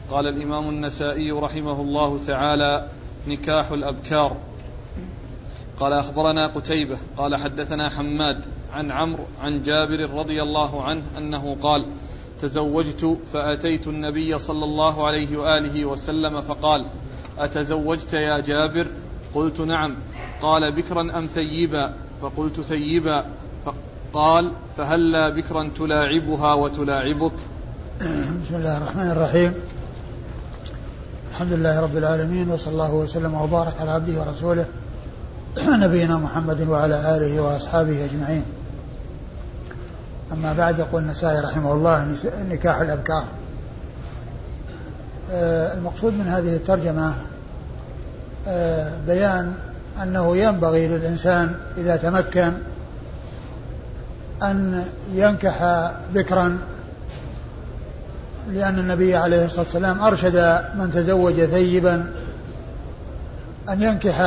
قال الإمام النسائي رحمه الله تعالى: نكاح الأبكار. قال أخبرنا قتيبة قال حدثنا حماد عن عمرو عن جابر رضي الله عنه أنه قال: تزوجت فأتيت النبي صلى الله عليه وآله وسلم فقال: أتزوجت يا جابر؟ قلت: نعم. قال: بكرا أم ثيبا؟ فقلت: ثيبا. قال: فهلا بكرا تلاعبها وتلاعبك؟ بسم الله الرحمن الرحيم. الحمد لله رب العالمين، وصلى الله وسلم وبارك على عبده ورسوله نبينا محمد وعلى آله وأصحابه أجمعين. أما بعد، يقول النسائي رحمه الله: نكاح الأبكار. المقصود من هذه الترجمة بيان أنه ينبغي للإنسان إذا تمكن أن ينكح بكرا، لأن النبي عليه الصلاة والسلام أرشد من تزوج ثيبا أن ينكح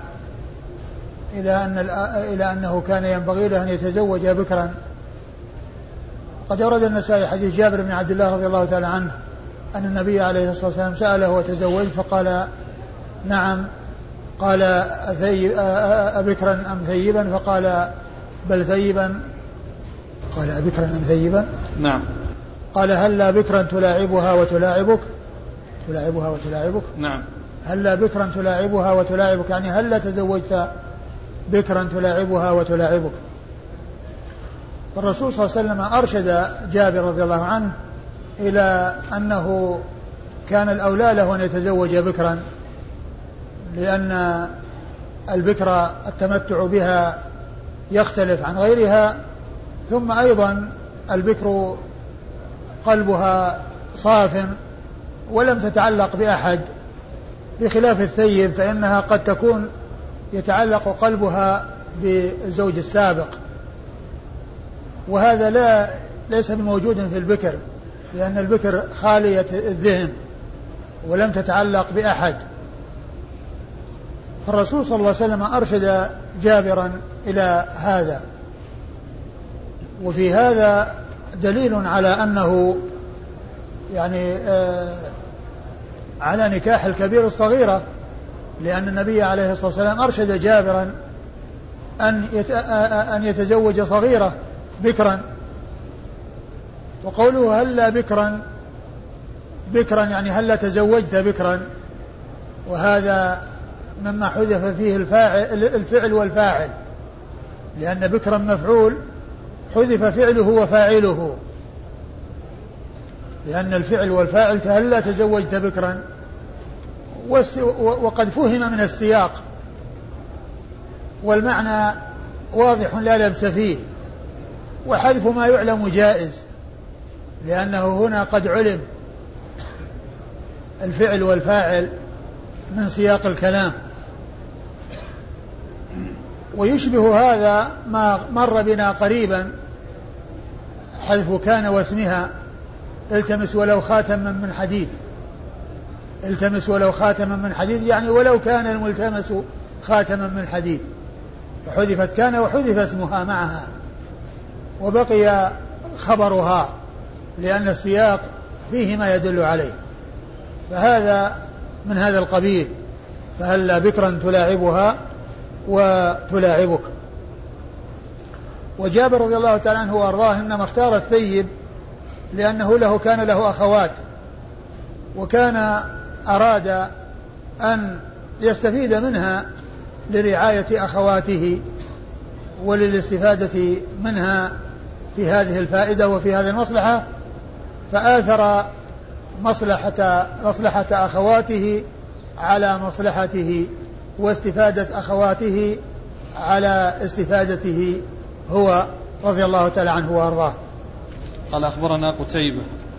إلى أنه كان ينبغي له أن يتزوج بكرا. قد أورد النسائي حديث جابر بن عبد الله رضي الله تعالى عنه أن النبي عليه الصلاة والسلام سأله: وتزوج؟ فقال: نعم. قال: أبكرا أم ثيبا؟ فقال: بل ثيبا. قال: أبكرا أم ثيبا؟ نعم. قال: هلا بكرا تلاعبها وتلاعبك؟ تلاعبها وتلاعبك؟ نعم. هلا بكرا تلاعبها وتلاعبك، يعني هلا تزوجت بكرا تلاعبها وتلاعبك. فالرسول صلى الله عليه وسلم أرشد جابر رضي الله عنه إلى أنه كان الأولى له أن يتزوج بكرا، لأن البكرة التمتع بها يختلف عن غيرها، ثم أيضا البكر قلبها صاف ولم تتعلق بأحد، بخلاف الثيب فإنها قد تكون يتعلق قلبها بالزوج السابق، وهذا ليس بموجود في البكر، لأن البكر خالية الذهن ولم تتعلق بأحد. فالرسول صلى الله عليه وسلم أرشد جابرا إلى هذا. وفي هذا دليل على أنه يعني على نكاح الكبير الصغيرة، لأن النبي عليه الصلاة والسلام أرشد جابرا أن يتزوج صغيرة بكرا. وقوله هلا بكرا، بكرا يعني هلا تزوجت بكرا، وهذا مما حذف فيه الفعل والفاعل، لأن بكرا مفعول حذف فعله وفاعله، لأن الفعل والفاعل هلا تزوجت بكرا، وقد فهم من السياق والمعنى واضح لا لبس فيه، وحذف ما يعلم جائز، لأنه هنا قد علم الفعل والفاعل من سياق الكلام. ويشبه هذا ما مر بنا قريبا، حذف كان واسمها: التمس ولو خاتما من حديد. التمس ولو خاتما من حديد يعني ولو كان الملتمس خاتما من حديد، فحذفت كان وحذف اسمها معها وبقي خبرها، لأن السياق فيه ما يدل عليه. فهذا من هذا القبيل: فهلا بكرا تلاعبها وتلاعبك. وجابر رضي الله تعالى عنه وأرضاه إنما اختار الثيب لأنه كان له أخوات، وكان أراد أن يستفيد منها لرعاية أخواته وللاستفادة منها في هذه الفائدة وفي هذه المصلحة، فآثر مصلحة أخواته على مصلحته، واستفادة أخواته على استفادته هو رضي الله تعالى عنه وأرضاه. قال: أخبرنا قتيبة.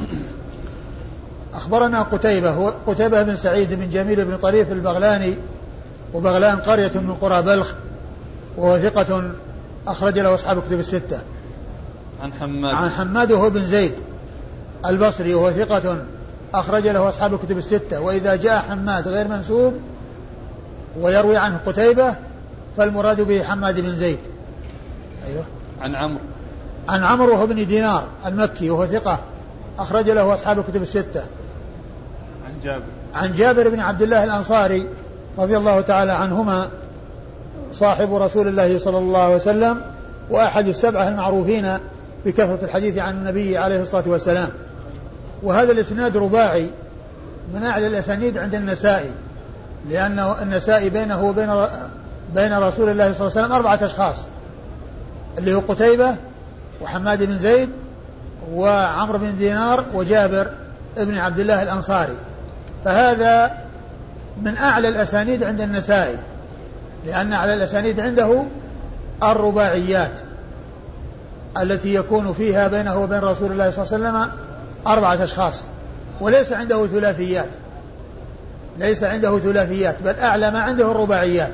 أخبرنا قتيبة بن سعيد بن جميل بن طريف البغلاني، وبغلان قرية من قرى بلخ، وهو ثقة أخرج له أصحاب كتب الستة. عن حماد وهو بن زيد البصري، وهو ثقة أخرج له أصحاب كتب الستة. وإذا جاء حماد غير منسوب ويروي عنه قتيبة فالمراد به حماد بن زيد. أيوه. عن عمرو وهو بن دينار المكي، وهو ثقة أخرج له أصحاب كتب الستة. عن جابر بن عبد الله الأنصاري رضي الله تعالى عنهما صاحب رسول الله صلى الله عليه وسلم وأحد السبعة المعروفين بكثرة الحديث عن النبي عليه الصلاة والسلام. وهذا الإسناد رباعي من أعلى الأسانيد عند النسائي، لأن النسائي بينه وبين رسول الله صلى الله عليه وسلم 4 أشخاص، اللي هو قتيبة وحماد بن زيد وعمرو بن دينار وجابر ابن عبد الله الأنصاري. فهذا من أعلى الأسانيد عند النسائي، لأن أعلى الأسانيد عنده الرباعيات التي يكون فيها بينه وبين رسول الله صلى الله عليه وسلم 4 أشخاص، وليس عنده ثلاثيات، ليس عنده ثلاثيات، بل أعلى ما عنده الرباعيات.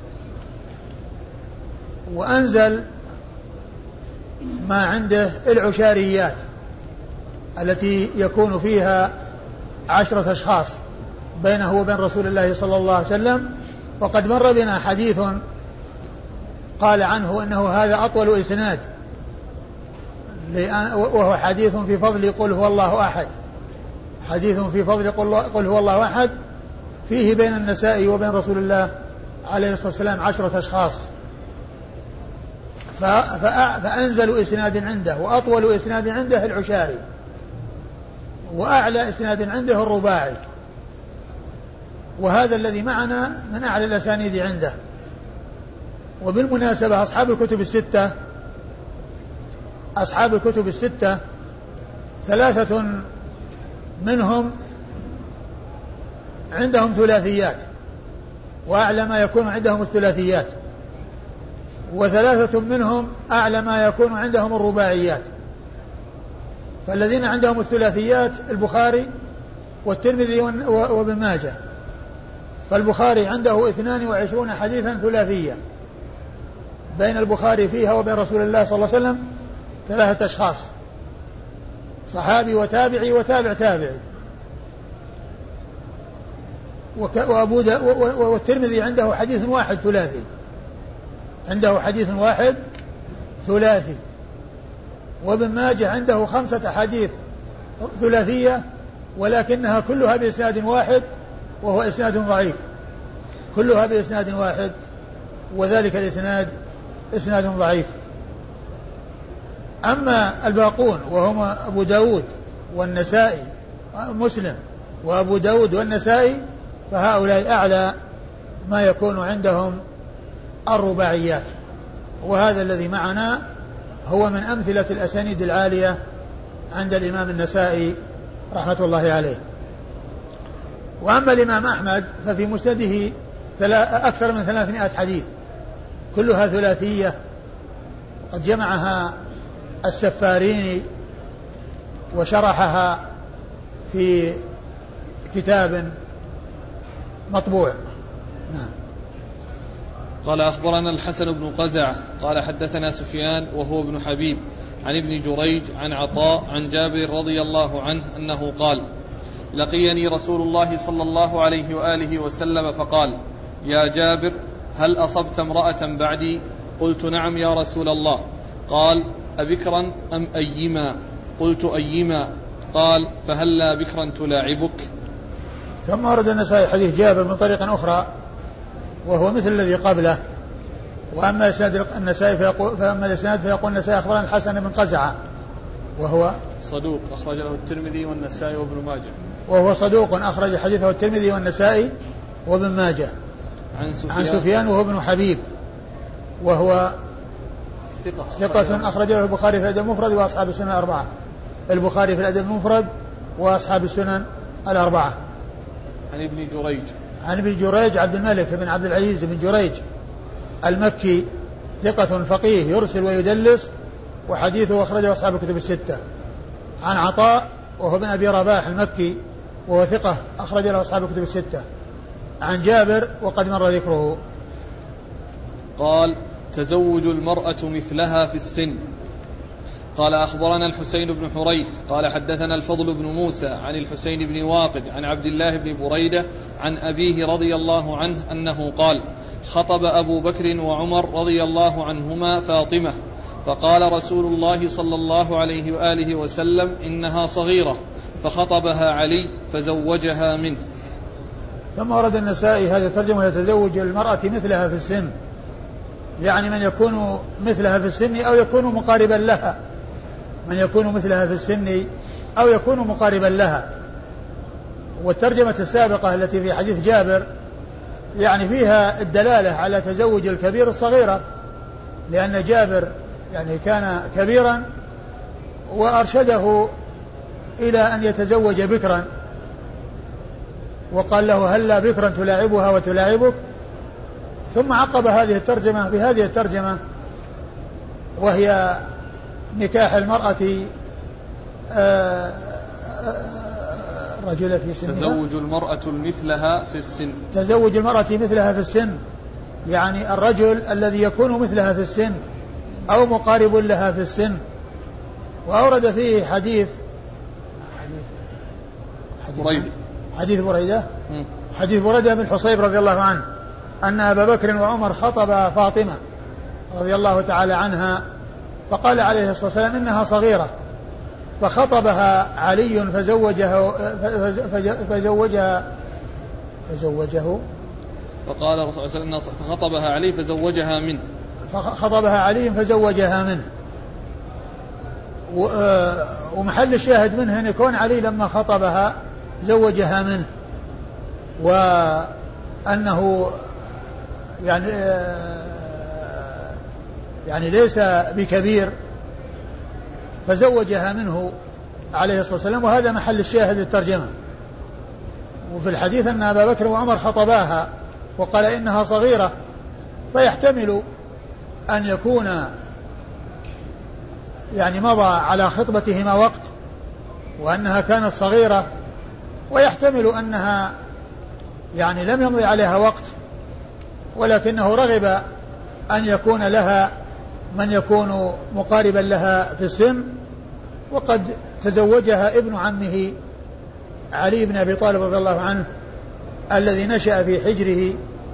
وأنزل ما عنده العشاريات التي يكون فيها 10 أشخاص بينه وبين رسول الله صلى الله عليه وسلم. وقد مر بنا حديث قال عنه إنه هذا أطول إسناد، وهو حديث في فضل قل هو الله أحد، حديث في فضل قل هو الله أحد، فيه بين النسائي وبين رسول الله عليه الصلاة والسلام 10 أشخاص. فأنزل إسناد عنده وأطول إسناد عنده العشاري، وأعلى إسناد عنده الرباعي، وهذا الذي معنا من أعلى الأسانيد عنده. وبالمناسبة أصحاب الكتب الستة 3 منهم عندهم ثلاثيات، وأعلى ما يكون عندهم الثلاثيات، و3 منهم أعلى ما يكون عندهم الرباعيات. فالذين عندهم الثلاثيات البخاري والترمذي وابن ماجه. فالبخاري عنده 22 حديثا ثلاثية، بين البخاري فيها وبين رسول الله صلى الله عليه وسلم 3 أشخاص، صحابي وتابعي وتابع تابعي. والترمذي عنده حديث واحد ثلاثي، عنده حديث واحد ثلاثي. وابن ماجه عنده 5 أحاديث ثلاثية، ولكنها كلها بإسناد واحد، وهو إسناد ضعيف، كلها بإسناد واحد، وذلك الإسناد إسناد ضعيف. أما الباقون وهم أبو داود والنسائي، مسلم وأبو داود والنسائي، فهؤلاء أعلى ما يكون عندهم الرباعيات. وهذا الذي معنا هو من أمثلة الأسانيد العالية عند الإمام النسائي رحمة الله عليه. وأما الإمام أحمد ففي مسنده أكثر من 300 حديث كلها ثلاثية، قد جمعها السفاريني وشرحها في كتاب مطبوع. نعم. قال أخبرنا الحسن بن قزعة قال حدثنا سفيان وهو ابن حبيب عن ابن جريج عن عطاء عن جابر رضي الله عنه أنه قال: لقيني رسول الله صلى الله عليه وآله وسلم فقال: يا جابر هل أصبت امرأة بعدي؟ قلت: نعم يا رسول الله. قال: أبكرا أم أيما؟ قلت: أيما. قال: فهلا بكرا تلاعبك؟ ثم ورد النسائي حديث جابر من طريق أخرى وهو مثل الذي قبله. وأما إسناد النسائي فأما الإسناد فيقول النسائي أخبرنا الحسن بن قزعة وهو صدوق أخرج له الترمذي والنسائي وابن ماجه، وهو صدوق أخرج حديثه الترمذي والنسائي وابن ماجه. عن سفيان وهو ابن حبيب وهو ثقة أخرج له البخاري في الأدب المفرد وأصحاب السنن الأربعة. البخاري في الأدب المفرد وأصحاب السنن الأربعة. عن ابن جريج عبد الملك بن عبد العزيز بن جريج المكي ثقة فقيه يرسل ويدلس، وحديثه أخرجه أصحاب الكتب الستة. عن عطاء وهو ابن أبي رباح المكي وهو ثقة أخرج له أصحاب الكتب الستة. عن جابر وقد مر ذكره. قال: تزوج المرأة مثلها في السن. قال: أخبرنا الحسين بن حريث قال حدثنا الفضل بن موسى عن الحسين بن واقد عن عبد الله بن بريدة عن أبيه رضي الله عنه أنه قال: خطب أبو بكر وعمر رضي الله عنهما فاطمة، فقال رسول الله صلى الله عليه وآله وسلم: إنها صغيرة، فخطبها علي فزوجها منه. ثم ورد النسائي هذا ترجمة يتزوج المرأة مثلها في السن، يعني من يكون مثلها في السن أو يكون مقاربا لها، من يكون مثلها في السن أو يكون مقاربا لها. والترجمة السابقة التي في حديث جابر يعني فيها الدلالة على تزوج الكبير الصغيرة، لأن جابر يعني كان كبيرا وأرشده إلى أن يتزوج بكرا، وقال له هلا بكرا تلاعبها وتلاعبك. ثم عقب هذه الترجمة بهذه الترجمة وهي نكاح المرأة رجل في سنها، تزوج المرأة مثلها في السن، تزوج المرأة مثلها في السن، يعني الرجل الذي يكون مثلها في السن أو مقارب لها في السن. وأورد فيه حديث بريدة حديث بريدة بن حصيب رضي الله عنه أن أبا بكر وعمر خطب فاطمة رضي الله تعالى عنها، فقال عليه الصلاة والسلام إنها صغيرة، فخطبها علي فزوجه فقال الرسول صلى الله عليه وسلم فخطبها علي فزوجها منه، فخطبها علي فزوجها منه. ومحل الشاهد منه أن يكون علي لما خطبها زوجها منه، وأنه يعني ليس بكبير فزوجها منه عليه الصلاة والسلام، وهذا محل الشاهد الترجمة. وفي الحديث أن أبا بكر وعمر خطباها وقال إنها صغيرة، فيحتمل أن يكون يعني مضى على خطبتهما وقت وأنها كانت صغيرة، ويحتمل أنها يعني لم يمضي عليها وقت ولكنه رغب أن يكون لها من يكون مقاربا لها في السن، وقد تزوجها ابن عمه علي بن أبي طالب رضي الله عنه الذي نشأ في حجره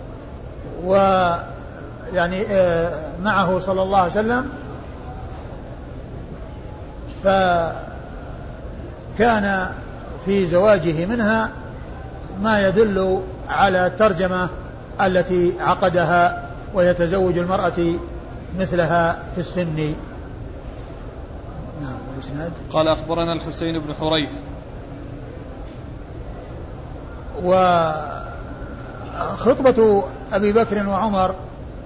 ويعني معه صلى الله عليه وسلم، فكان في زواجه منها ما يدل على الترجمة التي عقدها ويتزوج المرأة مثلها في السن. نعم. قال أخبرنا الحسين بن حريث. وخطبة أبي بكر وعمر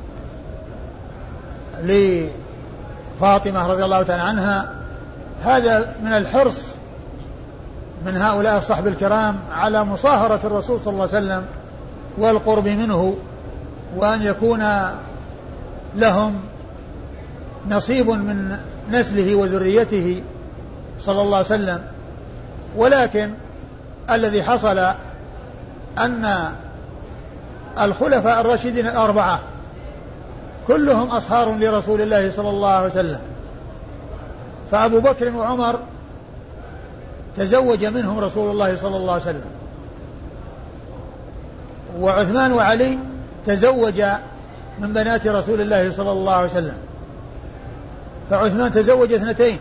لفاطمة رضي الله تعالى عنها هذا من الحرص من هؤلاء الصحب الكرام على مصاهرة الرسول صلى الله عليه وسلم والقرب منه، وأن يكون لهم نصيب من نسله وذريته صلى الله عليه وسلم. ولكن الذي حصل أن الخلفاء الراشدين الأربعة كلهم أصهار لرسول الله صلى الله عليه وسلم، فأبو بكر وعمر تزوج منهم رسول الله صلى الله عليه وسلم، وعثمان وعلي تزوج من بنات رسول الله صلى الله عليه وسلم. فعثمان تزوج 2،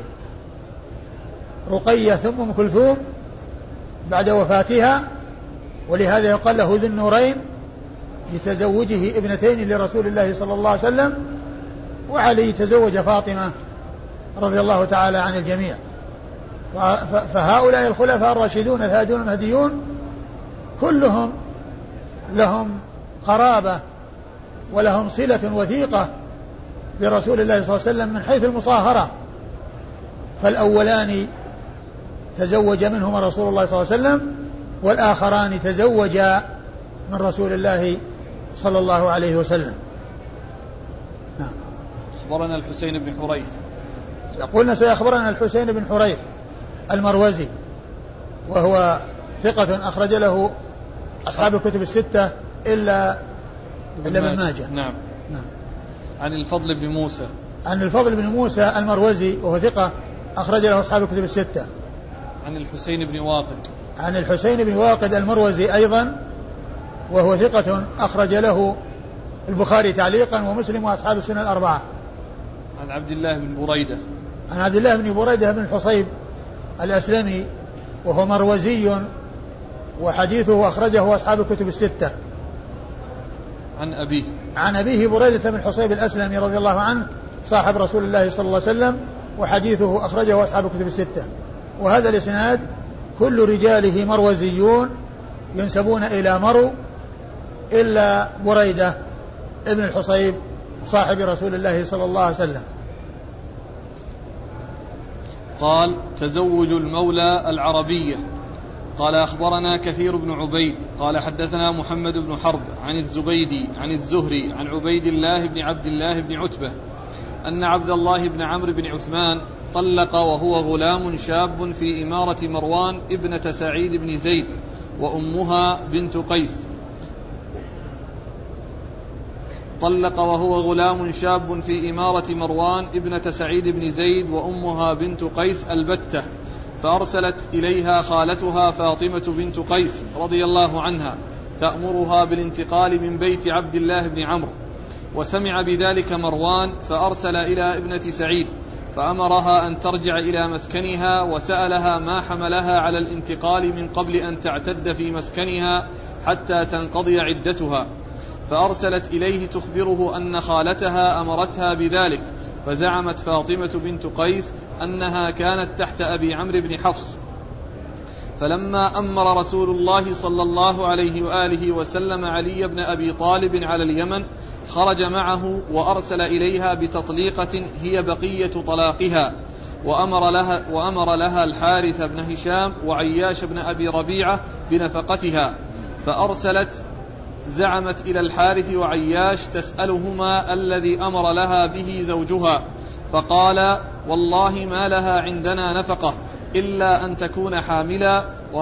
رقية ثم أم كلثوم بعد وفاتها، ولهذا يقال له ذو النورين لتزوجه 2 لرسول الله صلى الله عليه وسلم. وعلي تزوج فاطمة رضي الله تعالى عن الجميع. فهؤلاء الخلفاء الراشدون الهادون المهديون كلهم لهم قرابة ولهم صلة وثيقة برسول الله صلى الله عليه وسلم من حيث المصاهرة. فالأولان تزوج منهما رسول الله صلى الله عليه وسلم، والآخران تزوجا من رسول الله صلى الله عليه وسلم. نعم. أخبرنا الحسين بن حريث. قلنا سيخبرنا الحسين بن حريث المروزي، وهو ثقة أخرج له أصحاب الكتب الستة إلا ابن ماجه. نعم. عن الفضل بن موسى. عن الفضل بن موسى المروزي وهو ثقة أخرج له أصحاب الكتب الستة. عن الحسين بن واقد. عن الحسين بن واقد المروزي أيضا وهو ثقة أخرج له البخاري تعليقا ومسلم وأصحاب السنن الأربعة. عن عبد الله بن بريدة. عن عبد الله بن بريدة بن الحصيب الأسلمي وهو مروزي وحديثه أخرجه أصحاب الكتب الستة. عن أبيه بريدة بن الحصيب الأسلمي رضي الله عنه صاحب رسول الله صلى الله عليه وسلم، وحديثه أخرجه أصحاب الكتب الستة. وهذا الإسناد كل رجاله مروزيون ينسبون إلى مرو إلا بريدة ابن الحصيب صاحب رسول الله صلى الله عليه وسلم. قال: تزوج المولى العربية. قال: أخبرنا كثير بن عبيد قال حدثنا محمد بن حرب عن الزبيدي عن الزهري عن عبيد الله بن عبد الله بن عتبة أن عبد الله بن عمرو بن عثمان طلق وهو غلام شاب في إمارة مروان ابنة سعيد بن زيد وأمها بنت قيس. طلق وهو غلام شاب في إمارة مروان ابنة سعيد بن زيد وأمها بنت قيس البتة، فأرسلت إليها خالتها فاطمة بنت قيس رضي الله عنها تأمرها بالانتقال من بيت عبد الله بن عمرو، وسمع بذلك مروان فأرسل إلى ابنة سعيد فأمرها أن ترجع إلى مسكنها، وسألها ما حملها على الانتقال من قبل أن تعتد في مسكنها حتى تنقضي عدتها، فأرسلت إليه تخبره أن خالتها أمرتها بذلك، فزعمت فاطمة بنت قيس أنها كانت تحت أبي عمرو بن حفص. فلما أمر رسول الله صلى الله عليه وآله وسلم علي بن أبي طالب على اليمن خرج معه وأرسل إليها بتطليقة هي بقية طلاقها، وأمر لها الحارث بن هشام وعياش بن أبي ربيعة بنفقتها، فأرسلت زعمت إلى الحارث وعياش تسألهما الذي أمر لها به زوجها، فقال: والله ما لها عندنا نفقة إلا أن تكون حاملا،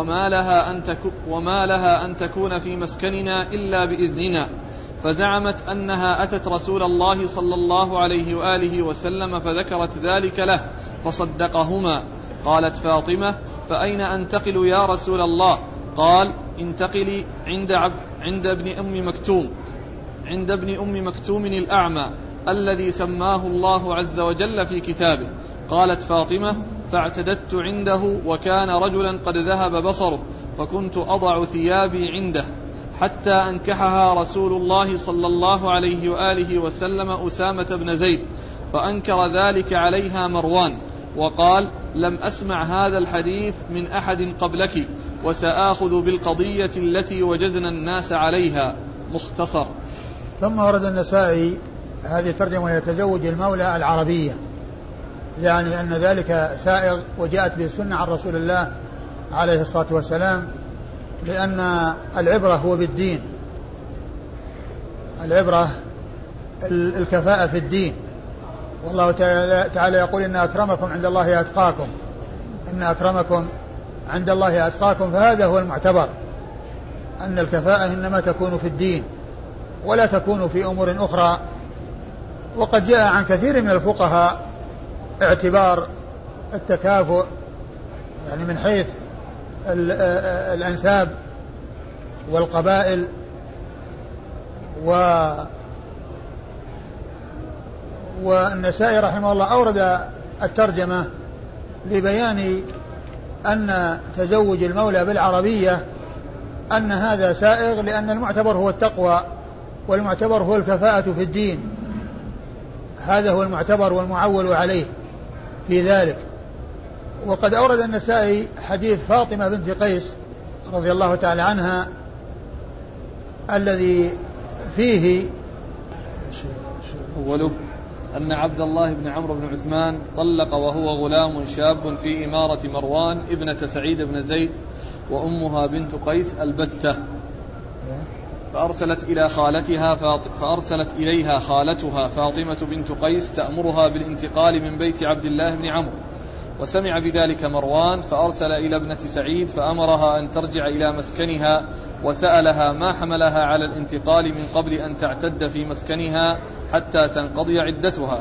وما لها أن تكون في مسكننا إلا بإذننا. فزعمت أنها أتت رسول الله صلى الله عليه وآله وسلم فذكرت ذلك له فصدقهما. قالت فاطمة: فأين أنتقل يا رسول الله؟ قال: انتقلي عند ابن أم مكتوم الأعمى الذي سماه الله عز وجل في كتابه. قالت فاطمة: فاعتددت عنده وكان رجلا قد ذهب بصره، فكنت أضع ثيابي عنده حتى أنكحها رسول الله صلى الله عليه وآله وسلم أسامة بن زيد، فأنكر ذلك عليها مروان وقال: لم أسمع هذا الحديث من أحد قبلك، وسآخذ بالقضية التي وجدنا الناس عليها. مختصر. ثم ورد النسائي هذه ترجمة: يتزوج المولى العربية، يعني أن ذلك سائغ وجاءت به السنة عن رسول الله عليه الصلاة والسلام، لأن العبرة هو بالدين، العبرة الكفاءة في الدين. والله تعالى يقول: إن أكرمكم عند الله أتقاكم، إن أكرمكم عند الله أتقاكم. فهذا هو المعتبر، أن الكفاءة إنما تكون في الدين ولا تكون في أمور أخرى. وقد جاء عن كثير من الفقهاء اعتبار التكافؤ، يعني من حيث الأنساب والقبائل والنسائي رحمه الله أورد الترجمة لبيان أن تزوج المولى بالعربية أن هذا سائغ، لأن المعتبر هو التقوى والمعتبر هو الكفاءة في الدين، هذا هو المعتبر والمعول عليه في ذلك. وقد أورد النسائي حديث فاطمة بنت قيس رضي الله تعالى عنها الذي فيه أوله أن عبد الله بن عمرو بن عثمان طلق وهو غلام شاب في إمارة مروان ابنة سعيد بن زيد وأمها بنت قيس البتة، فأرسلت إليها خالتها فاطمة بنت قيس تأمرها بالانتقال من بيت عبد الله بن عمرو، وسمع بذلك مروان فأرسل إلى ابنة سعيد فأمرها أن ترجع إلى مسكنها، وسألها ما حملها على الانتقال من قبل أن تعتد في مسكنها حتى تنقضي عدتها،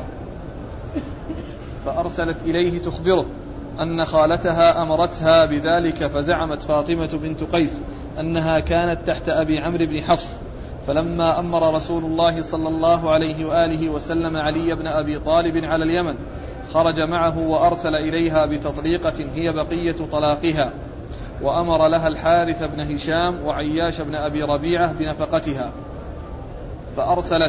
فأرسلت إليه تخبره أن خالتها أمرتها بذلك، فزعمت فاطمة بنت قيس أنها كانت تحت أبي عمرو بن حفص. فلما أمر رسول الله صلى الله عليه وآله وسلم علي بن أبي طالب على اليمن خرج معه وأرسل إليها بتطليقة هي بقية طلاقها، وأمر لها الحارث بن هشام وعياش بن أبي ربيعة بنفقتها فأرسلت،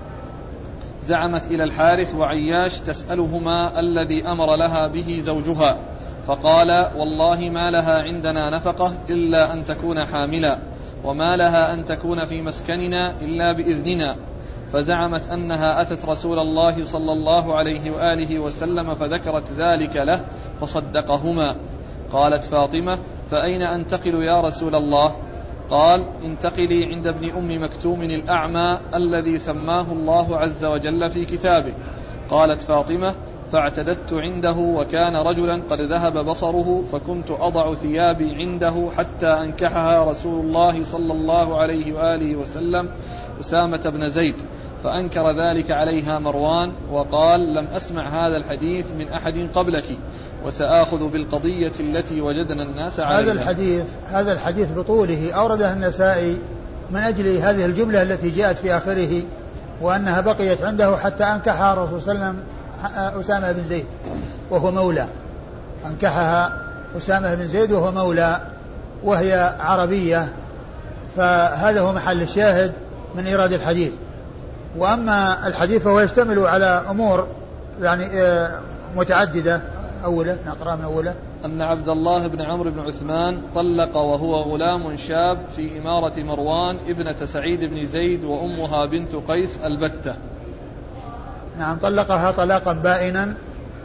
زعمت إلى الحارث وعياش تسألهما الذي أمر لها به زوجها، فقال والله ما لها عندنا نفقة إلا أن تكون حاملا، وما لها أن تكون في مسكننا إلا بإذننا. فزعمت أنها أتت رسول الله صلى الله عليه وآله وسلم فذكرت ذلك له فصدقهما. قالت فاطمة فأين أنتقل يا رسول الله؟ قال انتقلي عند ابن أم مكتوم الأعمى الذي سماه الله عز وجل في كتابه. قالت فاطمة فاعتددت عنده وكان رجلا قد ذهب بصره، فكنت أضع ثيابي عنده حتى أنكحها رسول الله صلى الله عليه وآله وسلم أسامة بن زيد، فأنكر ذلك عليها مروان وقال لم أسمع هذا الحديث من أحد قبلك، وسآخذ بالقضية التي وجدنا الناس عليها. هذا الحديث بطوله أورده النسائي من أجل هذه الجملة التي جاءت في آخره، وأنها بقيت عنده حتى أنكحها الرسول صلى الله عليه وسلم أسامة بن زيد وهو مولى، أنكحها أسامة بن زيد وهو مولى وهي عربية، فهذا هو محل الشاهد من إيراد الحديث. وأما الحديث فهو يشتمل على أمور يعني متعددة. أوله نقرأ من أوله أن عبد الله بن عمرو بن عثمان طلق وهو غلام شاب في إمارة مروان ابنة سعيد بن زيد وأمها بنت قيس البتة. نعم، طلقها طلاقا بائنا،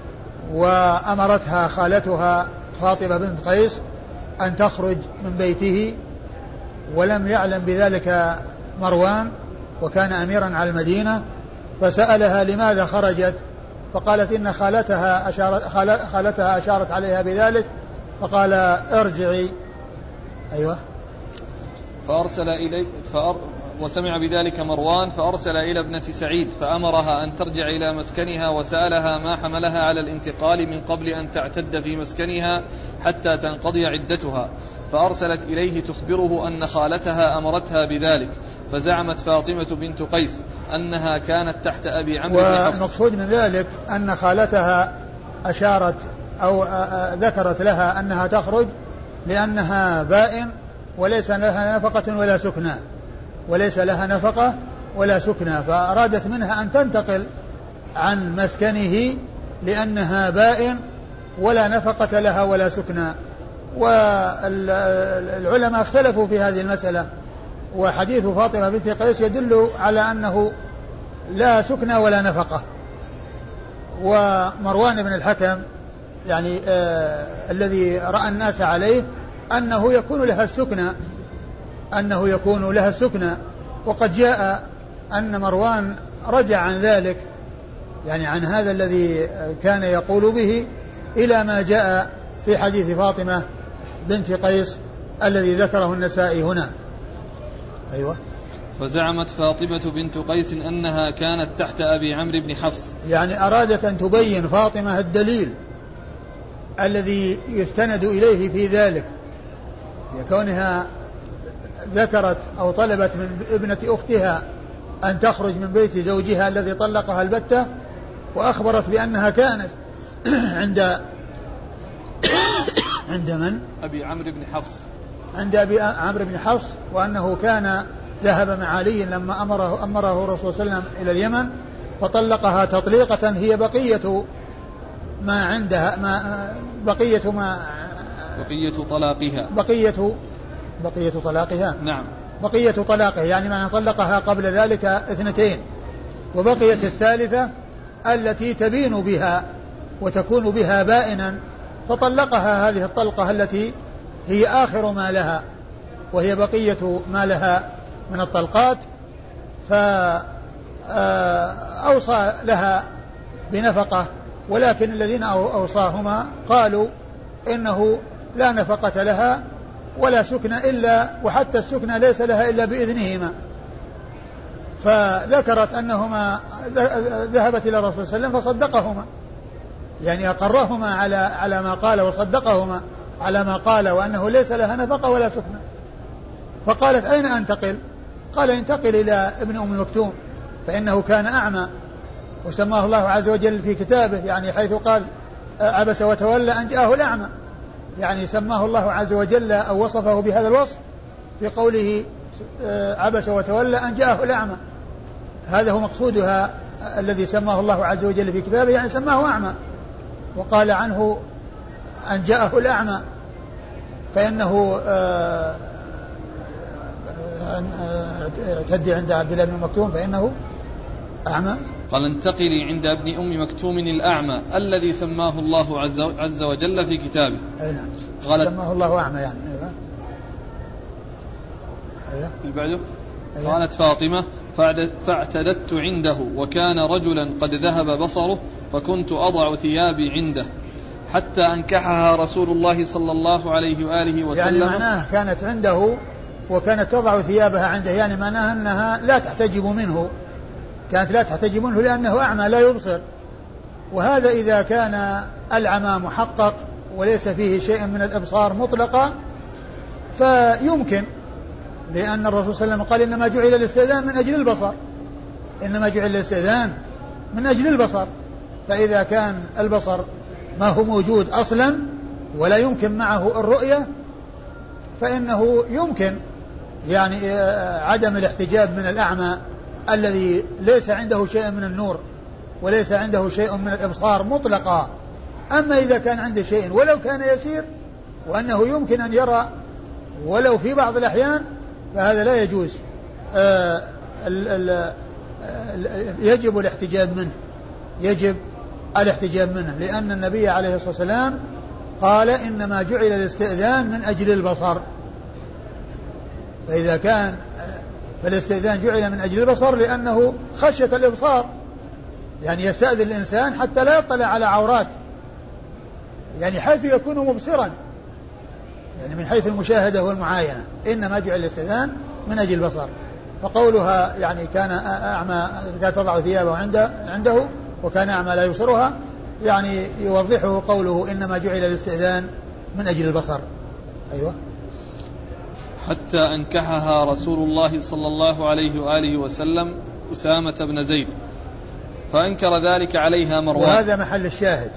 وأمرتها خالتها فاطمة بنت قيس أن تخرج من بيته، ولم يعلم بذلك مروان وكان أميرا على المدينة، فسألها لماذا خرجت، فقالت إن خالتها أشارت عليها بذلك، فقال ارجعي. أيوة. فأرسل إلي وسمع بذلك مروان فأرسل إلى ابنة سعيد فأمرها أن ترجع إلى مسكنها، وسألها ما حملها على الانتقال من قبل أن تعتد في مسكنها حتى تنقضي عدتها، فأرسلت إليه تخبره أن خالتها أمرتها بذلك، فزعمت فاطمة بنت قيس أنها كانت تحت أبي عمرو بن حفص. والمقصود من ذلك أن خالتها أشارت أو ذكرت لها أنها تخرج لأنها بائن وليس لها نفقة ولا سكنى، فأرادت منها أن تنتقل عن مسكنه لأنها بائن ولا نفقة لها ولا سكنى. والعلماء اختلفوا في هذه المسألة، وحديث فاطمة بنت قيس يدل على أنه لا سكنى ولا نفقة. ومروان بن الحكم يعني الذي رأى الناس عليه أنه يكون لها السكنى، وقد جاء أن مروان رجع عن ذلك، يعني عن هذا الذي كان يقول به، إلى ما جاء في حديث فاطمة بنت قيس الذي ذكره النسائي هنا. أيوة. فزعمت فاطمة بنت قيس أنها كانت تحت أبي عمرو بن حفص، يعني أرادت أن تبين فاطمة الدليل الذي يستند إليه في ذلك، لكونها ذكرت أو طلبت من ابنة أختها أن تخرج من بيت زوجها الذي طلقها البتة، وأخبرت بأنها كانت عند من؟ أبي عمرو بن حفص، عند أبي عمرو بن حفص، وأنه كان ذهب مع علي لما أمره الرسول صلى الله عليه وسلم إلى اليمن، فطلقها تطليقة هي بقية طلاقها. نعم، بقية طلاقه، يعني من طلقها قبل ذلك 2، وبقيت الثالثة التي تبين بها وتكون بها بائنا، فطلقها هذه الطلقة التي هي آخر ما لها، وهي بقية ما لها من الطلقات، فأوصى لها بنفقة، ولكن الذين أوصاهما قالوا إنه لا نفقة لها ولا سكن إلا، وحتى السكن ليس لها إلا بإذنهما. فذكرت أنهما ذهبت إلى الرسول صلى الله عليه وسلم فصدقهما، يعني أقرهما على ما قال وصدقهما على ما قال، وأنه ليس لها نفقة ولا سكن. فقالت أين أنتقل؟ قال انتقل إلى ابن أم مكتوم، فإنه كان أعمى وسماه الله عز وجل في كتابه، يعني حيث قال عبس وتولى أن جاءه الأعمى، يعني سماه الله عز وجل أو وصفه بهذا الوصف في قوله عبس وتولى أن جاءه الأعمى. هذا هو مقصودها الذي سماه الله عز وجل في كتابه، يعني سماه أعمى، وقال عنه أن جاءه الأعمى، فإنه اعتدي عند عبد الله بن مكتوم فإنه أعمى. قال انتقلي عند ابن أم مكتوم الأعمى الذي سماه الله عز وجل في كتابه. أي نعم، سماه الله أعمى يعني. اللي بعده قالت فاطمة فاعتددت عنده وكان رجلا قد ذهب بصره فكنت أضع ثيابي عنده حتى أنكحها رسول الله صلى الله عليه وآله وسلم. يعني معناه كانت عنده وكانت تضع ثيابها عنده، يعني معناها أنها لا تحتجب منه، كانت لا تحتجب منه لأنه أعمى لا يبصر. وهذا إذا كان العمى محقق وليس فيه شيء من الإبصار مطلقا فيمكن، لأن الرسول صلى الله عليه وسلم قال إنما جعل الاستئذان من أجل البصر، إنما جعل الاستئذان من أجل البصر. فإذا كان البصر ما هو موجود أصلا ولا يمكن معه الرؤية فإنه يمكن يعني عدم الاحتجاب من الأعمى الذي ليس عنده شيء من النور وليس عنده شيء من الإبصار مطلقا. أما إذا كان عنده شيء ولو كان يسير وأنه يمكن أن يرى ولو في بعض الأحيان فهذا لا يجوز، يجب الاحتجاب منه، يجب الاحتجاب منه، لأن النبي عليه الصلاة والسلام قال إنما جعل الاستئذان من أجل البصر. فإذا كان فالاستئذان جعل من أجل البصر لأنه خشية الإبصار، يعني يستأذن الإنسان حتى لا يطلع على عورات، يعني حيث يكون مبصرا، يعني من حيث المشاهدة والمعاينة. إنما جعل الاستئذان من أجل البصر. فقولها يعني كان أعمى كانت تضع ثيابه عنده وكان أعمى لا يبصرها، يعني يوضحه قوله إنما جعل الاستئذان من أجل البصر. أيوة. حتى أنكحها رسول الله صلى الله عليه وآله وسلم أسامة بن زيد فأنكر ذلك عليها مروان. وهذا محل الشاهد،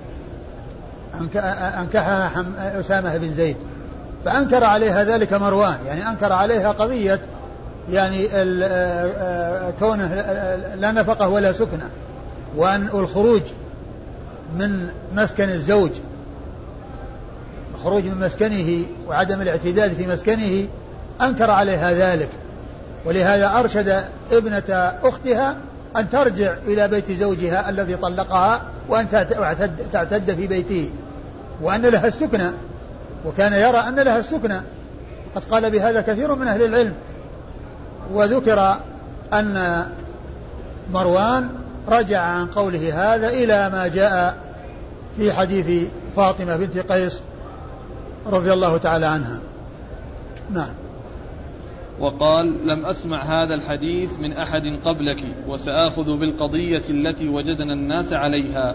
أنكحها أسامة بن زيد فأنكر عليها ذلك مروان، يعني أنكر عليها قضية يعني كونه لا نفقه ولا سكنة، وأن الخروج من مسكن الزوج، الخروج من مسكنه وعدم الاعتداد في مسكنه، أنكر عليها ذلك. ولهذا أرشد ابنة أختها أن ترجع إلى بيت زوجها الذي طلقها وأن تعتد في بيته، وأن لها السكنة، وكان يرى أن لها السكنة، قد قال بهذا كثير من أهل العلم. وذكر أن مروان رجع عن قوله هذا إلى ما جاء في حديث فاطمة بنت قيس رضي الله تعالى عنها. نعم. وقال لم أسمع هذا الحديث من أحد قبلك وسآخذ بالقضية التي وجدنا الناس عليها.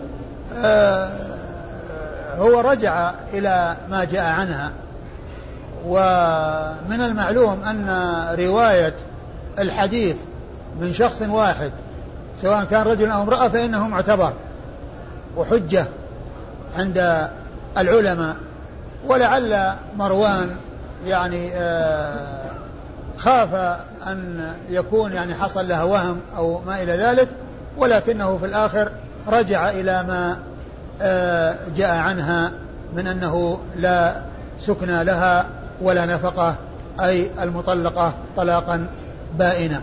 هو رجع إلى ما جاء عنها. ومن المعلوم أن رواية الحديث من شخص واحد سواء كان رجل أو امرأة فإنه معتبر وحجة عند العلماء. ولعل مروان يعني خاف أن يكون يعني حصل له وهم أو ما إلى ذلك، ولكنه في الآخر رجع إلى ما جاء عنها من أنه لا سكن لها ولا نفقة، أي المطلقة طلاقا بائنا.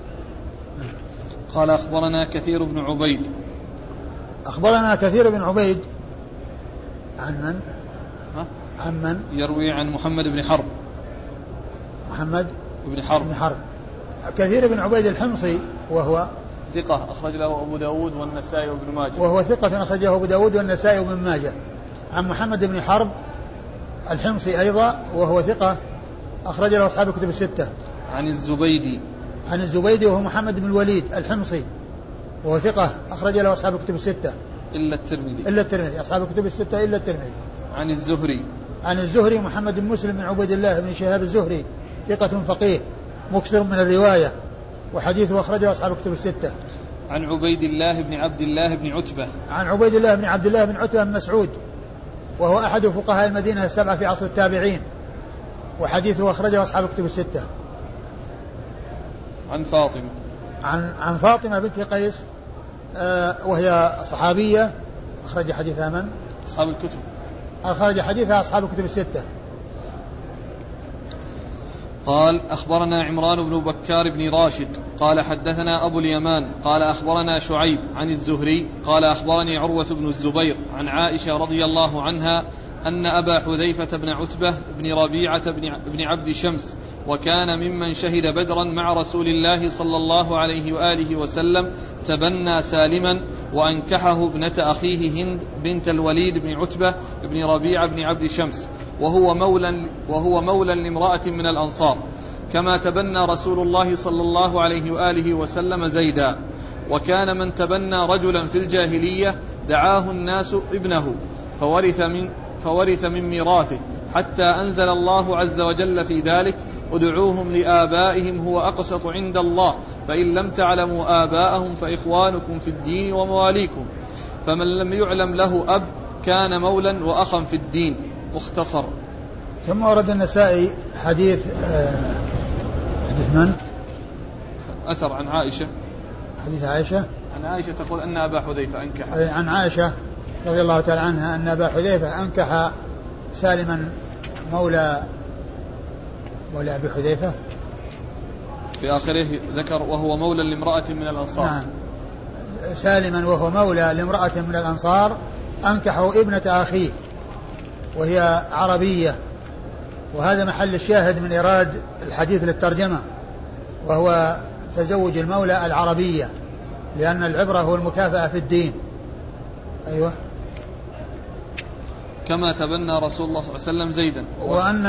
قال أخبرنا كثير بن عبيد. أخبرنا كثير بن عبيد عن من؟ عن من؟ يروي عن محمد بن حرب. محمد بن حرب. كثير بن عبيد الحمصي وهو ثقة أخرج له أبو داود والنسائي وابن ماجه. وهو ثقة أخرجه أبو داود والنسائي وابن ماجه. عن محمد بن حرب الحمصي أيضا وهو ثقة أخرج له أصحاب الكتب الستة. عن الزبيدي. عن الزبيدي وهو محمد بن الوليد الحمصي وهو ثقة أخرج له أصحاب الكتب الستة إلا الترمذي أصحاب الكتب الستة إلا الترمذي. عن الزهري. عن الزهري محمد بن مسلم بن عبيد الله بن شهاب الزهري ثقة فقيه مكثر من الرواية وحديثه أخرجه أصحاب الكتب الستة. عن عبيد الله بن عبد الله بن عتبة. عن عبيد الله بن عبد الله بن عتبة بن مسعود وهو أحد فقهاء المدينة السبعة في عصر التابعين، وحديثه أخرجه أصحاب الكتب الستة. عن فاطمة بنت قيس وهي صحابية، أخرج حديثها من؟ أصحاب الكتب. أخرج حديثها أصحاب الكتب الستة. قال أخبرنا عمران بن بكار بن راشد قال حدثنا أبو اليمان قال أخبرنا شعيب عن الزهري قال أخبرني عروة بن الزبير عن عائشة رضي الله عنها أن أبا حذيفة بن عتبة بن ربيعة بن عبد شمس وكان ممن شهد بدرا مع رسول الله صلى الله عليه وآله وسلم تبنى سالما وأنكحه ابنة أخيه هند بنت الوليد بن عتبة بن ربيعة بن عبد شمس وهو مولى لامرأة من الأنصار، كما تبنى رسول الله صلى الله عليه وآله وسلم زيدا. وكان من تبنى رجلا في الجاهلية دعاه الناس ابنه فورث من ميراثه، حتى أنزل الله عز وجل في ذلك: ادعوهم لآبائهم هو أقسط عند الله، فإن لم تعلموا آباءهم فإخوانكم في الدين ومواليكم. فمن لم يعلم له أب كان مولا وأخا في الدين. مختصر. ثم ورد النسائي حديث من؟ أثر عن عائشة. حديث عائشة. عن عائشة تقول أن أبا حذيفة أنكح. عن عائشة رضي الله تعالى عنها أن أبا حذيفة أنكح سالما مولى أبي حذيفة. في آخره ذكر وهو مولى لامرأة من الأنصار. نعم. سالما وهو مولى لامرأة من الأنصار أنكحه ابنة أخيه وهي عربية، وهذا محل الشاهد من إيراد الحديث للترجمة، وهو تزوج المولى العربية، لأن العبرة هو المكافأة في الدين. أيوة. كما تبنى رسول الله صلى الله عليه وسلم زيدا، وأن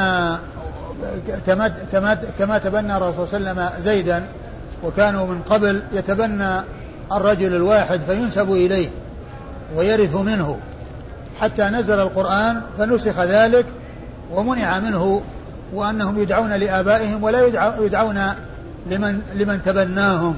كما تبنى الرسول صلى الله عليه وسلم زيدا، وكانوا من قبل يتبنى الرجل الواحد فينسب إليه ويرث منه، حتى نزل القرآن فنسخ ذلك ومنع منه، وأنهم يدعون لآبائهم ولا يدعون لمن تبناهم.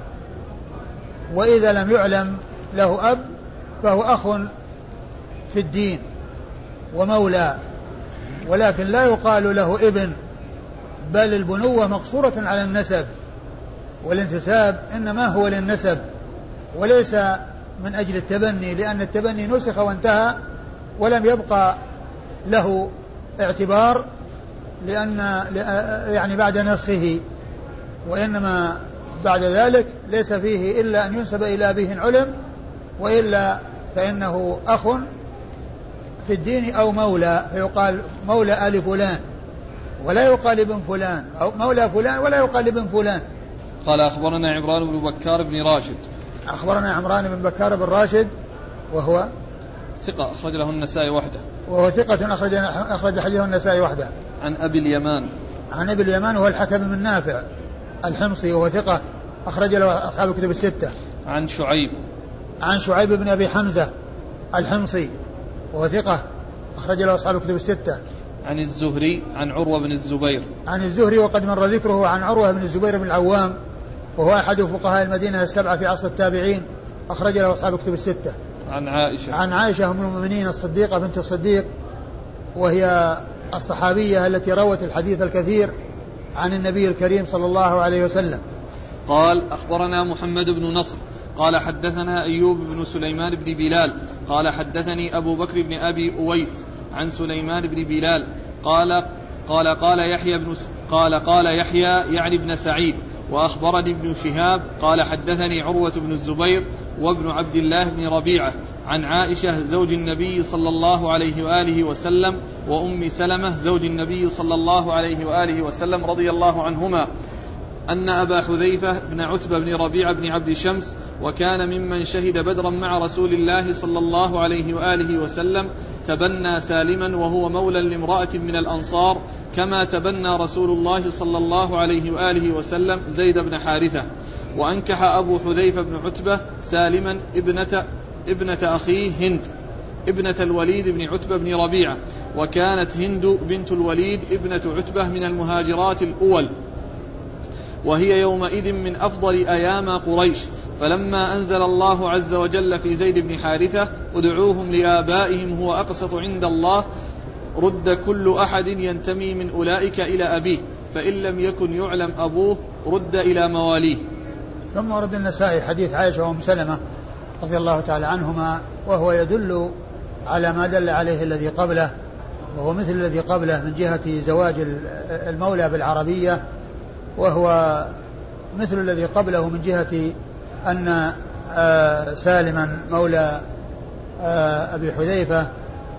وإذا لم يعلم له أب فهو أخ في الدين ومولى، ولكن لا يقال له ابن، بل البنوة مقصورة على النسب، والانتساب إنما هو للنسب وليس من أجل التبني، لأن التبني نسخ وانتهى ولم يبقى له اعتبار، لأن يعني بعد نسخه، وإنما بعد ذلك ليس فيه إلا أن ينسب إلى أبيه علم، وإلا فإنه أخ في الدين أو مولى، فيقال مولى آل فلان ولا يقال ابن فلان، أو مولى فلان ولا يقال ابن فلان. قال أخبرنا عمران بن بكار بن راشد. أخبرنا عمران بن بكار بن راشد وهو ثقة أخرج له النسائي وحده. وهو ثقة أخرج حديثه النسائي وحده. عن أبي اليمان. عن أبي اليمان وهو الحكم بن نافع الحمصي، وهو ثقة أخرج له أصحاب الكتب الستة. عن شعيب. عن شعيب بن أبي حمزة الحمصي وهو ثقة أخرج له أصحاب الكتب الستة. عن الزهري عن عروة بن الزبير. عن الزهري وقد مر ذكره. عن عروة بن الزبير بن العوام وهو أحد فقهاء المدينة السبعة في عصر التابعين، أخرج له أصحاب الكتب الستة. عن عائشة. عن عائشة أم المؤمنين الصديقة بنت الصديق، وهي الصحابية التي روت الحديث الكثير عن النبي الكريم صلى الله عليه وسلم. قال أخبرنا محمد بن نصر قال حدثنا أيوب بن سليمان بن بلال قال حدثني أبو بكر بن أبي أويس عن سليمان بن بلال قال يحيى يعني ابن سعيد وأخبرني ابن شهاب قال حدثني عروة بن الزبير وابن عبد الله بن ربيعة عن عائشة زوج النبي صلى الله عليه وآله وسلم وأم سلمة زوج النبي صلى الله عليه وآله وسلم رضي الله عنهما أن أبا حذيفة بن عتبة بن ربيعة بن عبد شمس وكان ممن شهد بدرا مع رسول الله صلى الله عليه وآله وسلم تبنى سالما وهو مولى لامرأة من الأنصار، كما تبنى رسول الله صلى الله عليه وآله وسلم زيد بن حارثة. وأنكح أبو حذيفة بن عتبة سالما ابنة أخيه هند ابنة الوليد بن عتبة بن ربيعة، وكانت هند بنت الوليد ابنة عتبة من المهاجرات الأول، وهي يومئذ من أفضل أيام قريش، فلما أنزل الله عز وجل في زيد بن حارثة ادعوهم لآبائهم هو أقسط عند الله رد كل أحد ينتمي من أولئك إلى أبيه فإن لم يكن يعلم أبوه رد إلى مواليه. ثم ورد النسائي حديث عائشة وأم سلمة رضي الله تعالى عنهما وهو يدل على ما دل عليه الذي قبله، وهو مثل الذي قبله من جهة زواج المولى بالعربية، وهو مثل الذي قبله من جهة أن سالما مولى أبي حذيفة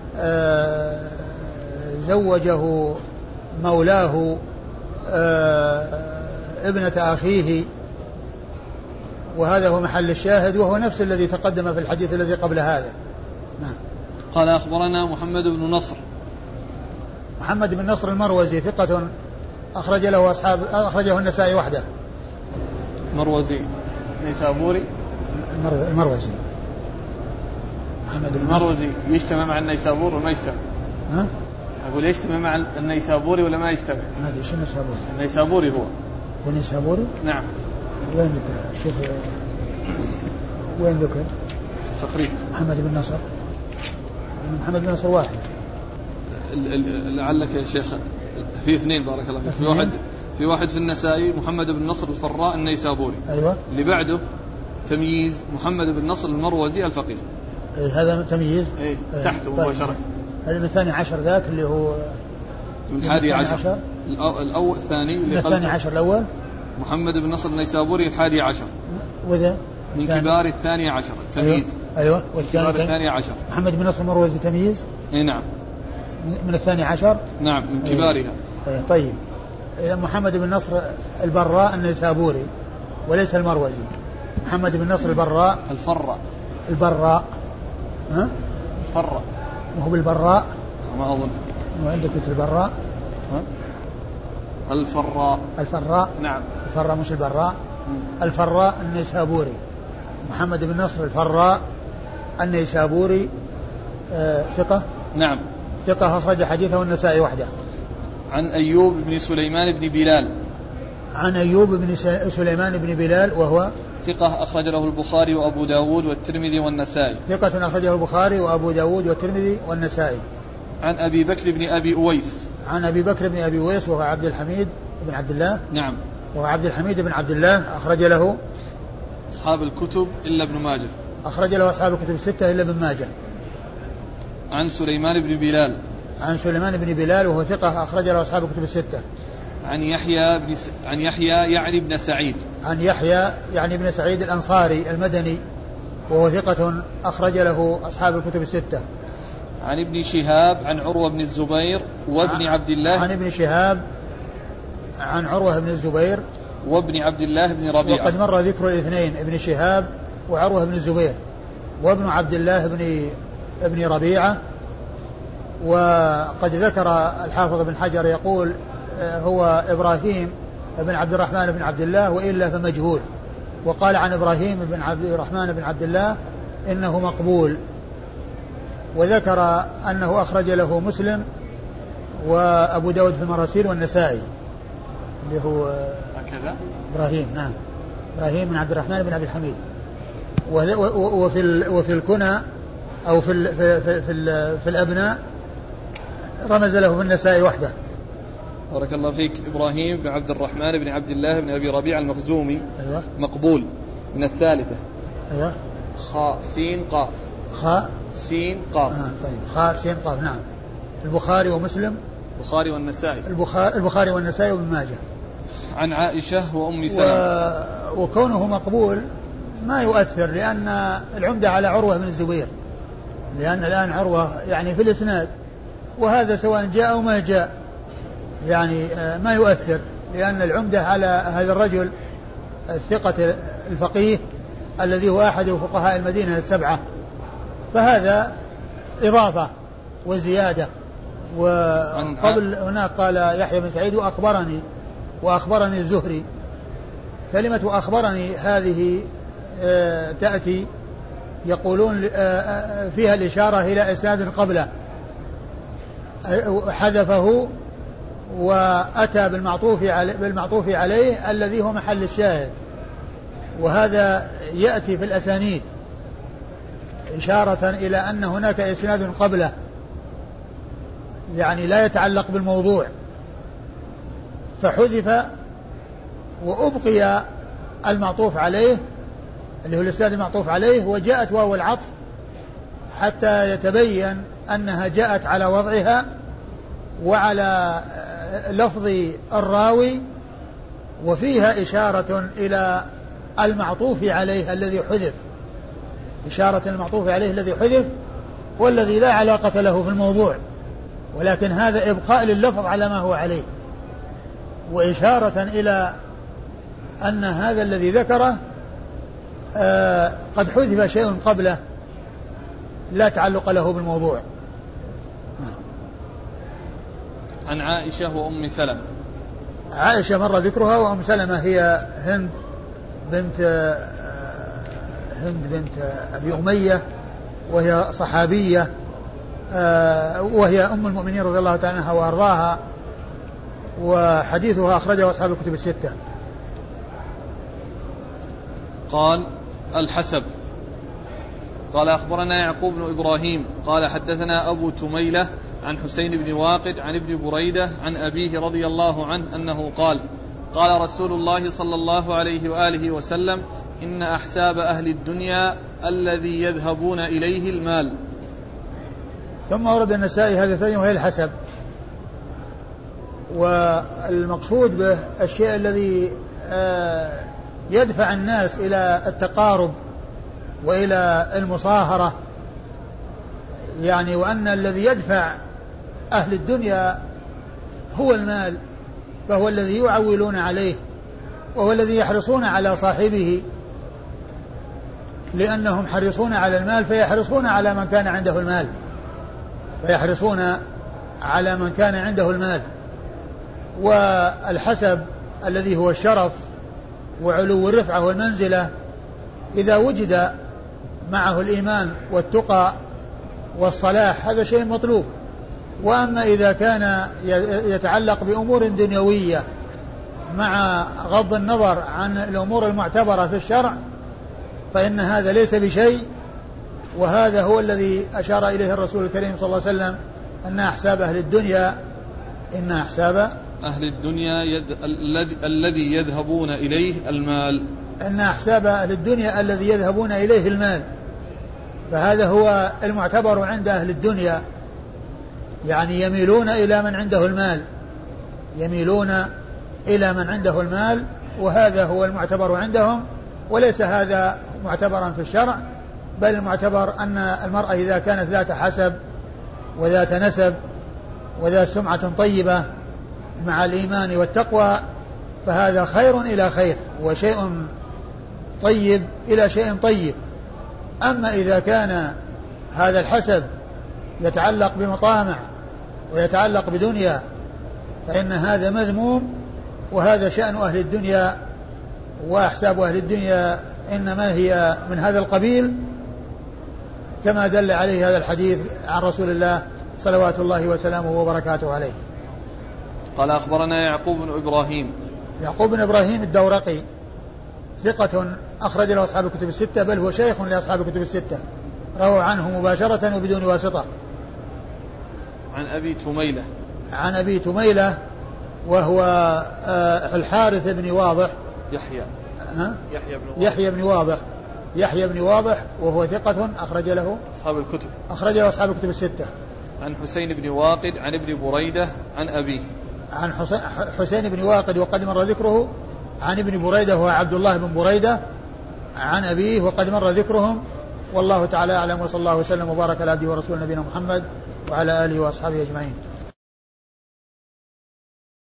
زوجه مولاه ابنة أخيه، وهذا هو محل الشاهد، وهو نفس الذي تقدم في الحديث الذي قبل هذا. نعم. قال أخبرنا محمد بن نصر. محمد بن نصر المروزي ثقة أخرجه النسائي وحده. مروزي نيسابوري. المروزي محمد بن المروزي يجتمع مع النيسابور وما يجتمع؟ ها؟ أقول يجتمع مع النيسابوري ولا ما يجتمع؟ ما أدري شو النيسابوري. النيسابوري هو النيسابوري؟ نعم. وين ذكر؟ شوف وين ذكر؟ تقريبا محمد بن نصر. محمد بن نصر واحد. لعلك يا شيخ في اثنين بارك الله فيك. في واحد في النسائي محمد بن نصر الفراء النيسابوري. أيوة. اللي بعده تمييز محمد بن نصر المروزي الفقيه. هذا تمييز. تحته مباشرة. هذا من الثاني عشر ذاك اللي هو من الحادي عشر. الأول الثاني اللي الثاني عشر الأول محمد بن نصر النيسابوري الحادي عشر. وذا من كبار الثاني عشر التمييز. أيوة. والثاني الثاني عشر محمد بن نصر المروزي تمييز. نعم. من الثاني عشر. نعم من كبارها. طيب محمد بن نصر البراء النيسابوري وليس المروزي. محمد بن نصر البراء البراء ها؟ الفراء وهو بالبراء ما أظن. وعندك البراء ها؟ الفراء نعم. الفراء مش البراء. الفراء النيسابوري محمد بن نصر الفراء النيسابوري ثقة. نعم. ثقة أخرج حديثه النسائي وحده. عن أيوب بن سليمان بن بلال. عن أيوب بن سليمان بن بلال وهو ثقة أخرج له البخاري وأبو داود والترمذي والنسائي. ثقة أخرجه البخاري وأبو داود والترمذي والنسائي. عن أبي بكر بن أبي أويس. عن أبي بكر بن أبي أويس وهو عبد الحميد بن عبد الله. نعم. وهو عبد الحميد بن عبد الله أخرج له أصحاب الكتب إلا ابن ماجه. أخرج له أصحاب الكتب الستة إلا ابن ماجه. عن سليمان بن بلال. عن سليمان بن بلال وهو ثقة أخرج له أصحاب الكتب الستة. عن يحيى يعني بن سعيد. عن يحيى يعني بن سعيد الأنصاري المدني وهو ثقة أخرج له أصحاب الكتب الستة. عن ابن شهاب عن عروة بن الزبير وابن عبد الله. عن ابن شهاب عن عروة بن الزبير وابن عبد الله بن ربيعة. وقد مر ذكر الاثنين ابن شهاب وعروة بن الزبير وابن عبد الله بن ربيعة. وقد ذكر الحافظ بن حجر يقول هو إبراهيم بن عبد الرحمن بن عبد الله وإلا فمجهول، وقال عن إبراهيم بن عبد الرحمن بن عبد الله إنه مقبول، وذكر أنه أخرج له مسلم وأبو داود في المراسيل والنسائي اللي هو هكذا إبراهيم. نعم إبراهيم بن عبد الرحمن بن عبد الحميد. وفي الكنى أو في الأبناء رمز له في النسائي وحده. بارك الله فيك. إبراهيم بن عبد الرحمن بن عبد الله بن أبي ربيعة المخزومي. أيوة. مقبول من الثالثة. أيوة. خاء سين قاف. خاء سين قاف. طيب خاء سين قاف. نعم. البخاري ومسلم. البخاري والنسائي. البخاري والنسائي وابن ماجه. عن عائشة وأم سلمة. وكونه مقبول ما يؤثر، لأن العمدة على عروة بن الزبير، لأن الآن عروة يعني في الإسناد، وهذا سواء جاء أو ما جاء يعني ما يؤثر، لأن العمدة على هذا الرجل الثقة الفقيه الذي هو أحد فقهاء المدينة السبعة، فهذا إضافة وزيادة. وقبل هناك قال يحيى بن سعيد وأخبرني الزهري. كلمة أخبرني هذه تأتي يقولون فيها الإشارة إلى إسناد قبله حذفه وأتى بالمعطوف عليه الذي هو محل الشاهد، وهذا يأتي في الأسانيد إشارة إلى أن هناك إسناد قبله يعني لا يتعلق بالموضوع، فحذف وأبقي المعطوف عليه اللي هو الإسناد المعطوف عليه، وجاءت واو العطف حتى يتبين أنها جاءت على وضعها وعلى لفظ الراوي، وفيها إشارة إلى المعطوف عليه الذي حذف، إشارة المعطوف عليه الذي حذف والذي لا علاقة له في الموضوع، ولكن هذا إبقاء لللفظ على ما هو عليه، وإشارة إلى أن هذا الذي ذكره قد حذف شيء قبله لا تعلق له بالموضوع. عن عائشة وأم سلمة. عائشة مر ذكرها، وأم سلمة هي هند بنت أبي أمية، وهي صحابية، وهي أم المؤمنين رضي الله تعالى عنها وأرضاها، وحديثها أخرجه أصحاب الكتب الستة. قال الحسب. قال أخبرنا يعقوب بن إبراهيم قال حدثنا أبو تميلة عن حسين بن واقد عن ابن بريدة عن أبيه رضي الله عنه أنه قال قال رسول الله صلى الله عليه وآله وسلم إن أحساب أهل الدنيا الذي يذهبون إليه المال. ثم ورد النسائي هذا الثاني وهي الحسب، والمقصود به الشيء الذي يدفع الناس إلى التقارب وإلى المصاهرة، يعني وأن الذي يدفع أهل الدنيا هو المال، فهو الذي يعولون عليه، وهو الذي يحرصون على صاحبه، لأنهم حريصون على المال فيحرصون على من كان عنده المال، فيحرصون على من كان عنده المال. والحسب الذي هو الشرف وعلو الرفعة والمنزلة إذا وجد معه الإيمان والتقى والصلاح هذا شيء مطلوب. وأما إذا كان يتعلق بأمور دنيوية مع غض النظر عن الأمور المعتبرة في الشرع فإن هذا ليس بشيء، وهذا هو الذي أشار إليه الرسول الكريم صلى الله عليه وسلم أن أحساب أهل الدنيا أهل الدنيا الذي يذهبون إليه المال، أن أحساب أهل الدنيا الذي يذهبون إليه المال، فهذا هو المعتبر عند أهل الدنيا، يعني يميلون إلى من عنده المال، يميلون إلى من عنده المال، وهذا هو المعتبر عندهم، وليس هذا معتبرا في الشرع، بل المعتبر أن المرأة إذا كانت ذات حسب وذات نسب وذات سمعة طيبة مع الإيمان والتقوى فهذا خير إلى خير وشيء طيب إلى شيء طيب. أما إذا كان هذا الحسب يتعلق بمطامع ويتعلق بدنيا فإن هذا مذموم، وهذا شأن أهل الدنيا، وأحساب أهل الدنيا إنما هي من هذا القبيل، كما دل عليه هذا الحديث عن رسول الله صلوات الله وسلامه وبركاته عليه. قال أخبرنا يعقوب بن إبراهيم الدورقي ثقة أخرج له أصحاب الكتب الستة، بل هو شيخ لأصحاب الكتب الستة، رووا عنه مباشرة وبدون واسطة. عن أبي تميلة وهو الحارث بن واضح يحيى بن واضح وهو ثقة أخرج له أصحاب الكتب الستة. عن حسين بن واقد عن ابن بريدة عن أبيه. عن حسين بن واقد وقد مر ذكره، عن ابن بريدة هو عبد الله بن بريدة، عن أبيه وقد مر ذكرهم، والله تعالى أعلم، وصلى الله وسلم وبارك على عبده ورسوله نبينا محمد وعلى آله وأصحابه أجمعين.